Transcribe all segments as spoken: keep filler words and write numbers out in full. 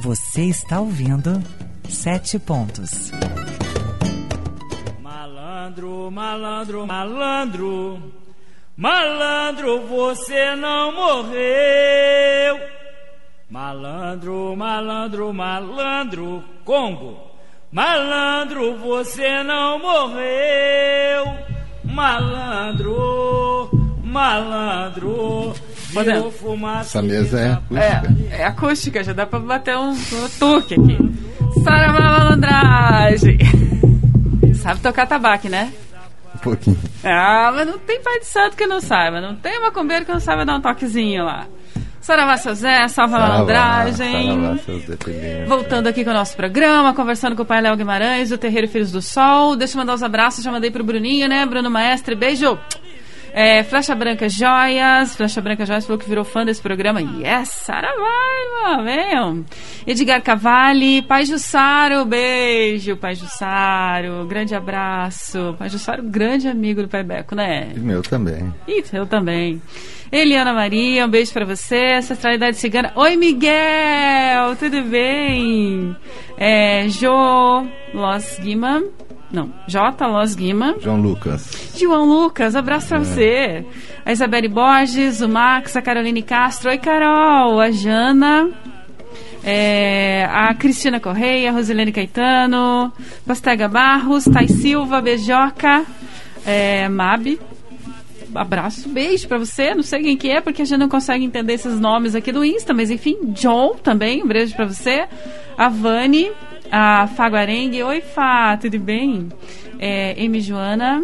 Você está ouvindo Sete Pontos. Malandro, malandro, malandro, malandro, você não morreu. Malandro, malandro, malandro, Congo, malandro, você não morreu. Malandro, malandro, virou fumaça. Essa mesa é acústica. É, é acústica, já dá pra bater um, um tuque aqui. Saravá malandragem. Sabe tocar tabaco, né? Um pouquinho. Ah, mas não tem pai de santo que não saiba. Não tem macumbeiro que não saiba dar um toquezinho lá. Saravá, seu Zé, salva a malandragem. Saravá, seu Zé Peguinho. Voltando aqui com o nosso programa, conversando com o pai Léo Guimarães, do Terreiro Filhos do Sol. Deixa eu mandar os abraços, já mandei pro Bruninho, né? Bruno Maestre, beijo. É, Flecha Branca Joias, Flecha Branca Joias falou que virou fã desse programa. Yes, Saravá, venham. Edgar Cavalli, Pai Jussaro, beijo, Pai Jussaro, grande abraço. Pai Jussaro, grande amigo do Pai Beco, né? E meu também. Isso, eu também. Eliana Maria, um beijo pra você. Ancestralidade Cigana. Oi, Miguel, tudo bem? É, Jo Los Guima. Não, J. Los Guima. João Lucas. João Lucas, abraço pra é. você. A Isabelle Borges, o Max, a Caroline Castro. Oi, Carol. A Jana. É, a Cristina Correia, a Rosilene Caetano. Pastega Barros, Thay Silva, Beijoca. É, Mabi. Abraço, beijo pra você. Não sei quem que é, porque a gente não consegue entender esses nomes aqui do Insta, mas enfim, John também, um beijo pra você. A Vani, a Fá Guarengue. Oi, Fá, tudo bem? É, Amy Joana,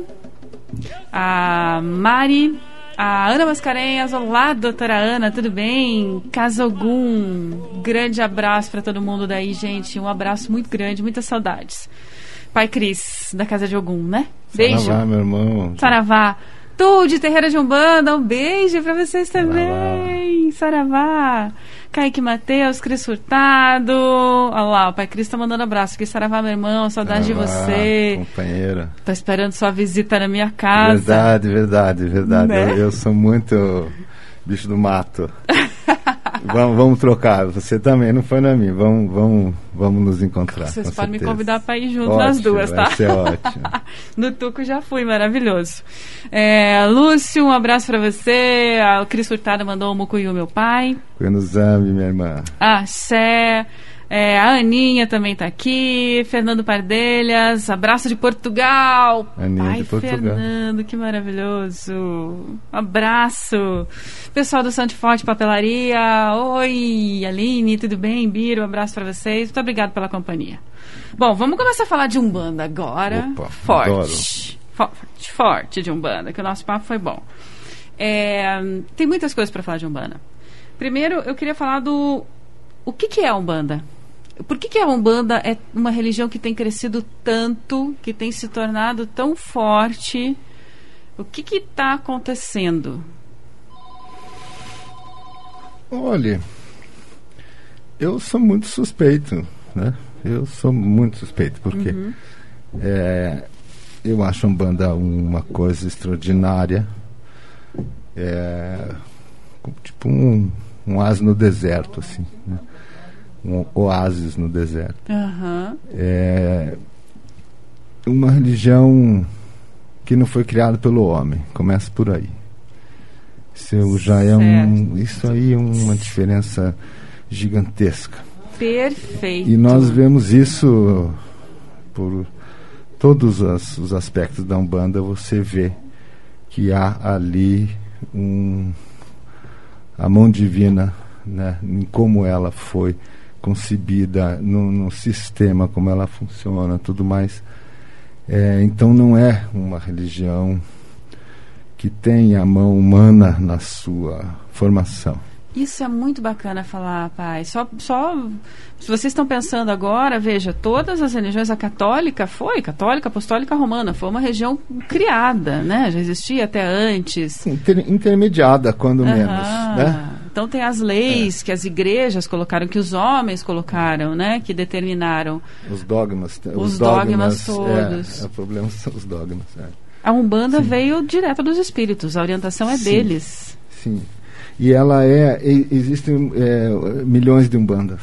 a Mari, a Ana Mascarenhas. Olá, doutora Ana, tudo bem? Casogum, grande abraço pra todo mundo daí, gente. Um abraço muito grande, muitas saudades. Pai Cris, da Casa de Ogum, né? Beijo. Saravá, meu irmão. Saravá. Tu, de Terreira de Umbanda, um beijo pra vocês também. Saravá. Kaique Mateus, Cris Furtado. Olha lá, o Pai Cris tá mandando abraço aqui. Saravá, meu irmão, saudade Saravá, de você. companheira. Tá esperando sua visita na minha casa. Verdade, verdade, verdade. Né? Eu, eu sou muito bicho do mato. vamos, vamos trocar. Você também, não foi na minha. Vamos, vamos, vamos nos encontrar. Vocês podem certeza. me convidar para ir junto ótimo, nas duas, tá? Vai ser ótimo. No Tuco já fui, maravilhoso. É, Lúcio, um abraço para você. O Cris Furtado mandou o Mucuyu, meu pai. Kuenuzami, minha irmã. Ah, Sé. É, a Aninha também tá aqui. Fernando Pardelhas, abraço de Portugal. Aninha Pai de Portugal. Fernando, que maravilhoso. Abraço. Pessoal do Santo Forte Papelaria. Oi, Aline, tudo bem? Biro, um abraço pra vocês. Muito obrigado pela companhia. Bom, vamos começar a falar de Umbanda agora. Opa, forte. adoro. Forte, forte de Umbanda, que o nosso papo foi bom. É, tem muitas coisas pra falar de Umbanda. Primeiro, eu queria falar do... O que, que é a Umbanda? Por que, que a Umbanda é uma religião que tem crescido tanto, que tem se tornado tão forte? O que está acontecendo? Olha, eu sou muito suspeito, né? Eu sou muito suspeito, porque uhum. é, eu acho a Umbanda uma coisa extraordinária. É, tipo um, um oásis no deserto, assim, né? Um oásis no deserto. Uhum. É uma religião que não foi criada pelo homem. Começa por aí. Isso já é um, isso aí é uma diferença gigantesca. Perfeito. E nós vemos isso por todos as, os aspectos da Umbanda. Você vê que há ali um, a mão divina, né, em como ela foi concebida, no, no sistema, como ela funciona, tudo mais. É, então não é uma religião que tem a mão humana na sua formação. Isso é muito bacana falar, pai. Só, só se vocês estão pensando agora, veja, todas as religiões, a católica foi, católica, apostólica, romana, foi uma região criada, né? Já existia até antes. Inter, intermediada, quando uhum. menos, né? Então tem as leis é. que as igrejas colocaram, que os homens colocaram, né? Que determinaram. Os dogmas. Os, os dogmas, dogmas todos. É, o problema são os dogmas. É. A Umbanda Sim. veio direto dos espíritos, a orientação é Sim. deles. Sim. E ela é... Existem é, milhões de Umbandas.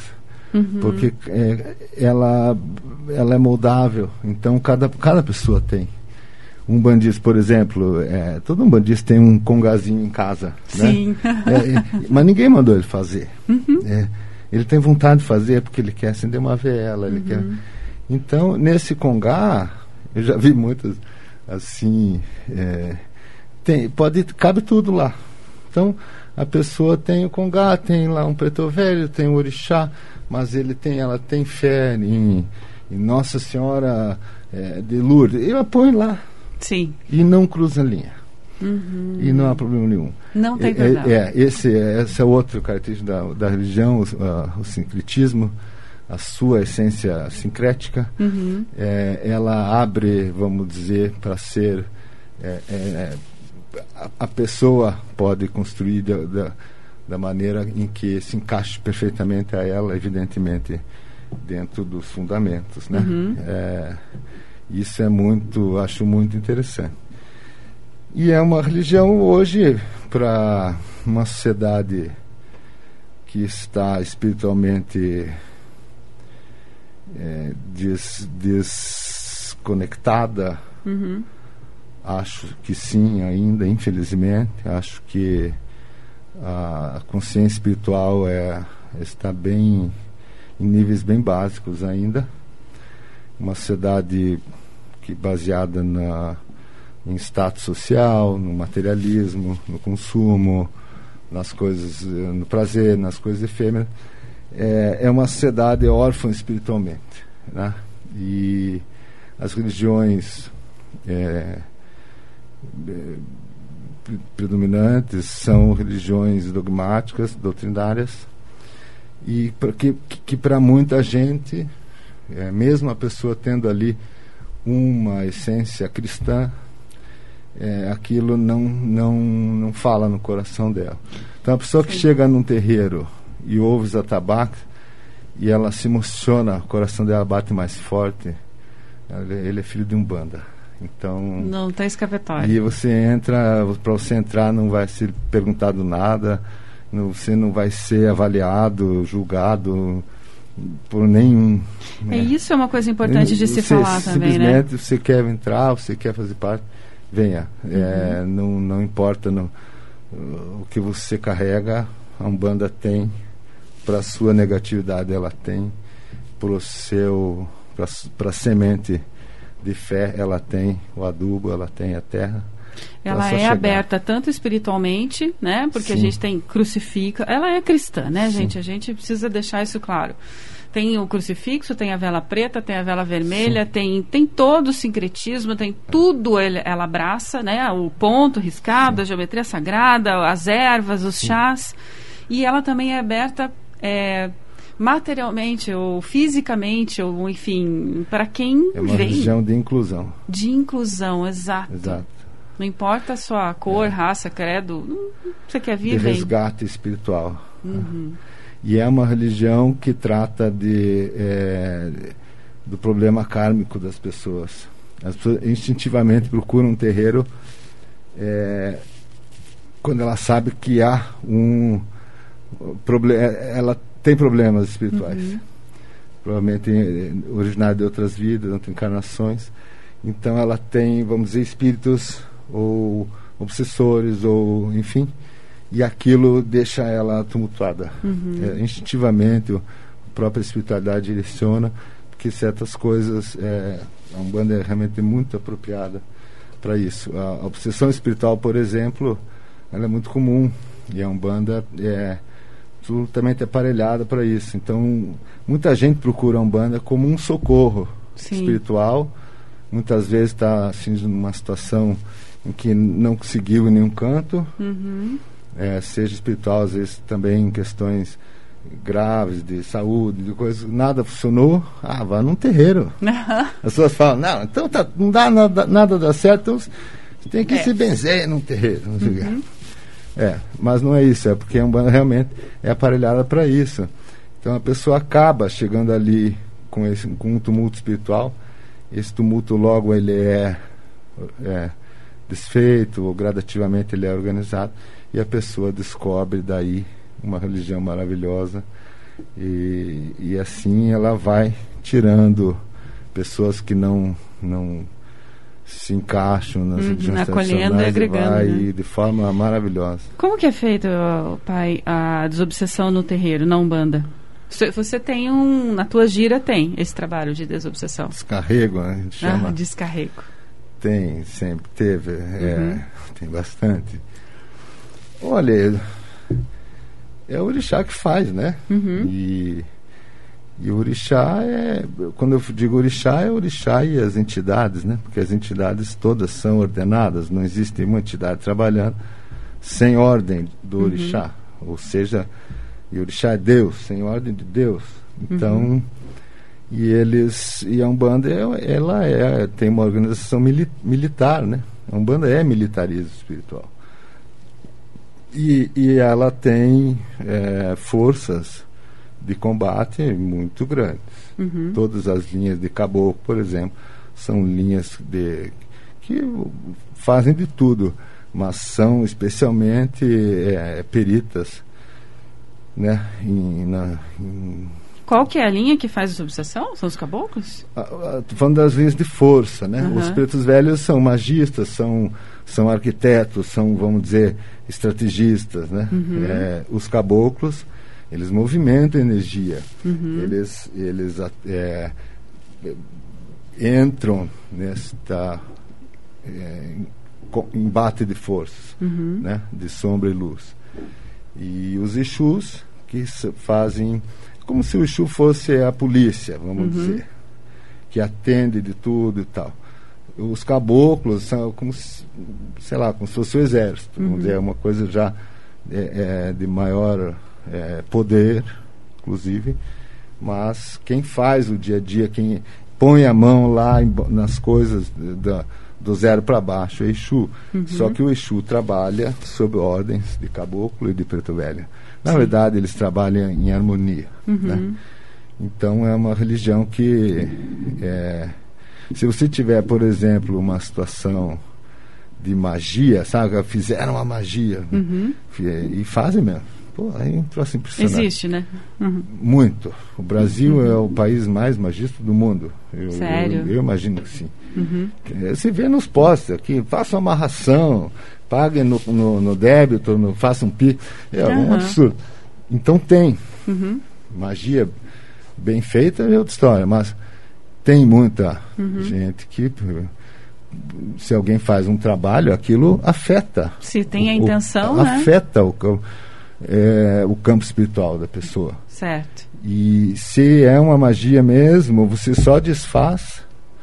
Uhum. Porque é, ela, ela é moldável, então cada, cada pessoa tem. Um bandista, por exemplo, é, todo um bandista tem um congazinho em casa. Sim. Né? É, é, mas ninguém mandou ele fazer. Uhum. É, ele tem vontade de fazer porque ele quer acender uma vela. Ele uhum. quer... Então, nesse congá, eu já vi muitos assim... É, tem, pode, cabe tudo lá. Então, a pessoa tem o congá, tem lá um preto velho, tem o orixá, mas ele tem, ela tem fé em, em Nossa Senhora é, de Lourdes. Ela põe lá. Sim. E não cruza a linha. Uhum. E não há problema nenhum. Não tem é, problema. É, esse, esse é outro característico da, da religião, o, uh, o sincretismo, a sua essência sincrética. Uhum. É, ela abre, vamos dizer, para ser... É, é, a, a pessoa pode construir da, da, da maneira em que se encaixe perfeitamente a ela, evidentemente, dentro dos fundamentos, né? Uhum. É, isso é muito, acho muito interessante. E é uma religião hoje para uma sociedade que está espiritualmente é, des, desconectada. Uhum. Acho que sim, ainda, infelizmente. Acho que a consciência espiritual é, está bem em níveis bem básicos ainda. Uma sociedade que baseada na, em status social, no materialismo, no consumo, nas coisas, no prazer, nas coisas efêmeras. É, é uma sociedade órfã espiritualmente, né? E as religiões é, predominantes são religiões dogmáticas, doutrinárias, e pra que, que para muita gente, é, mesmo a pessoa tendo ali uma essência cristã, é, aquilo não, não, não fala no coração dela. Então a pessoa que Sim. chega num terreiro e ouve os atabaques e ela se emociona, o coração dela bate mais forte, ele, ele é filho de Umbanda. Então, não tem escapatória. E você entra, para você entrar não vai ser perguntado nada, não, você não vai ser avaliado, julgado por nenhum. É, né? Isso é uma coisa importante de você, se falar também, né? Simplesmente você quer entrar, você quer fazer parte, venha. Uhum. É, não, não importa no, o que você carrega, a Umbanda tem, para a sua negatividade ela tem, para o seu, para a semente de fé ela tem o adubo, ela tem a terra. Ela é chegar. aberta tanto espiritualmente, né? Porque Sim. a gente tem crucifica. Ela é cristã, né, Sim. gente? A gente precisa deixar isso claro. Tem o crucifixo, tem a vela preta, tem a vela vermelha, tem, tem todo o sincretismo, tem tudo ele, ela abraça, né? O ponto riscado, Sim. a geometria sagrada, as ervas, os Sim. chás. E ela também é aberta é, materialmente ou fisicamente, ou enfim, para quem é uma vem. religião de inclusão. De inclusão, exato. Exato. Não importa a sua cor, é. raça, credo, você quer vir, de vem. resgate espiritual. Uhum. E é uma religião que trata de, é, do problema kármico das pessoas. As pessoas instintivamente procuram um terreiro é, quando ela sabe que há um problema, ela tem problemas espirituais. Uhum. Provavelmente originário de outras vidas, outras encarnações. Então ela tem, vamos dizer, espíritos ou obsessores, ou enfim, e aquilo deixa ela tumultuada. Uhum. É, instintivamente, a própria espiritualidade direciona, porque certas coisas, é, a Umbanda é realmente muito apropriada para isso. A, a obsessão espiritual, por exemplo, ela é muito comum, e a Umbanda é absolutamente aparelhada para isso. Então, muita gente procura a Umbanda como um socorro Sim. espiritual. Muitas vezes está assim, numa situação em que não conseguiu em nenhum canto, uhum. é, seja espiritual, às vezes também em questões graves de saúde, de coisas, nada funcionou, ah, vá num terreiro. As pessoas falam, não, então tá, não dá nada, nada dá certo, então você tem que é. se benzer num terreiro. Não sei uhum. É, mas não é isso, é porque a Umbanda realmente é aparelhada para isso. Então a pessoa acaba chegando ali com, esse, com um tumulto espiritual. Esse tumulto logo ele é, é desfeito, ou gradativamente ele é organizado, e a pessoa descobre daí uma religião maravilhosa E, e assim ela vai tirando pessoas que não, não se encaixam nas Uhum, religiões acolhendo e tradicionais, agregando, vai né? de forma maravilhosa. Como que é feito, pai, a desobsessão no terreiro, na Umbanda? Você, você tem um... Na tua gira tem esse trabalho de desobsessão. Descarrego, né? A gente chama. Ah, descarrego. Tem, sempre teve. Uhum. É, tem bastante. Olha, é o orixá que faz, né? Uhum. E, e o orixá é... Quando eu digo orixá, é orixá e as entidades, né? Porque as entidades todas são ordenadas. Não existe uma entidade trabalhando sem ordem do Uhum. orixá. Ou seja, e o orixá é Deus, sem ordem de Deus. Então... Uhum. E eles... E a Umbanda, ela é, tem uma organização mili, militar, né? A Umbanda é militarismo espiritual. E, e ela tem é, forças de combate muito grandes. Uhum. Todas as linhas de caboclo, por exemplo, são linhas de, que fazem de tudo, mas são especialmente é, peritas, né? Em, na, em, Qual que é a linha que faz desobsessão? São os caboclos? Estou falando das linhas de força, né? Uhum. Os pretos velhos são magistas, são, são arquitetos, são, vamos dizer, estrategistas, né? Uhum. É, os caboclos, eles movimentam energia, Uhum. eles, eles é, entram nesta é, embate de forças, Uhum. né? De sombra e luz. E os Exus, que fazem... Como se o Exu fosse a polícia, vamos Uhum. dizer, que atende de tudo e tal. Os caboclos são como se, sei lá, como se fosse o exército, Uhum. vamos dizer, uma coisa já é, é, de maior é, poder, inclusive, mas quem faz o dia a dia, quem põe a mão lá em, nas coisas da, do zero para baixo é Exu. Uhum. Só que o Exu trabalha sob ordens de caboclo e de preto velho. Na Sim. verdade, eles trabalham em harmonia. Uhum. Né? Então, é uma religião que... É, se você tiver, por exemplo, uma situação de magia, sabe? Fizeram uma magia. Uhum. E fazem mesmo. Pô, aí é um troço impressionante. Existe, né? Uhum. Muito. O Brasil Uhum. é o país mais magista do mundo. Eu, Sério? Eu, eu imagino que sim. Uhum. Você vê nos postes aqui, faça uma amarração, pague no, no, no débito, no, faça um pi. É Uhum. um absurdo. Então tem. Uhum. Magia bem feita é outra história, mas tem muita Uhum. gente que, se alguém faz um trabalho, aquilo afeta. Se tem a o- intenção, o, né? Afeta o, cam- é, o campo espiritual da pessoa. Certo. E se é uma magia mesmo, você só desfaz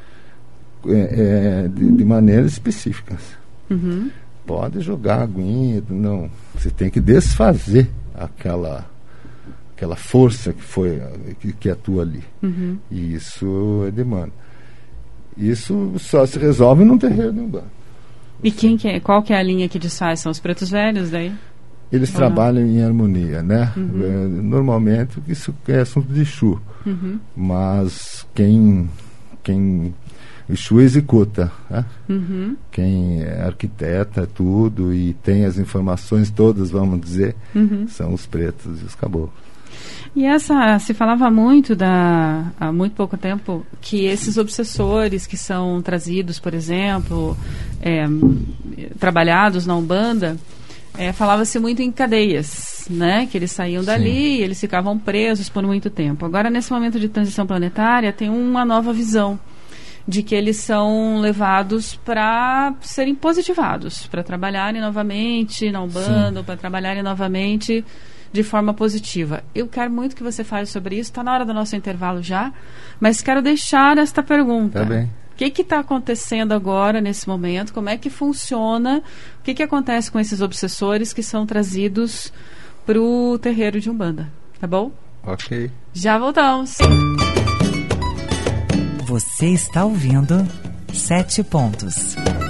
é, é, de, de maneiras específicas. Uhum. Pode jogar aguinha, não. Você tem que desfazer aquela, aquela força que foi que, que atua ali. Uhum. E isso é demanda. Isso só se resolve num terreiro de Umbanda. E quem que é, qual que é a linha que desfaz? São os pretos velhos daí? Eles Ou trabalham em harmonia, né? Uhum. É, normalmente isso é assunto de Exu. Uhum. Mas quem, quem Exu executa, né? Uhum. Quem é arquiteta tudo e tem as informações todas, vamos dizer, Uhum. são os pretos e os caboclos. E essa, se falava muito da, há muito pouco tempo, que esses obsessores que são trazidos, por exemplo, é, trabalhados na Umbanda, é, falava-se muito em cadeias, né? Que eles saíam dali e eles ficavam presos por muito tempo. Agora, nesse momento de transição planetária, tem uma nova visão de que eles são levados para serem positivados, para trabalharem novamente na Umbanda, para trabalharem novamente de forma positiva. Eu quero muito que você fale sobre isso. Está na hora do nosso intervalo já, mas quero deixar esta pergunta. Tá bem. O que está acontecendo agora, nesse momento? Como é que funciona? O que, que acontece com esses obsessores que são trazidos para o terreiro de Umbanda? Tá bom? Ok. Já voltamos. Você está ouvindo Sete Pontos.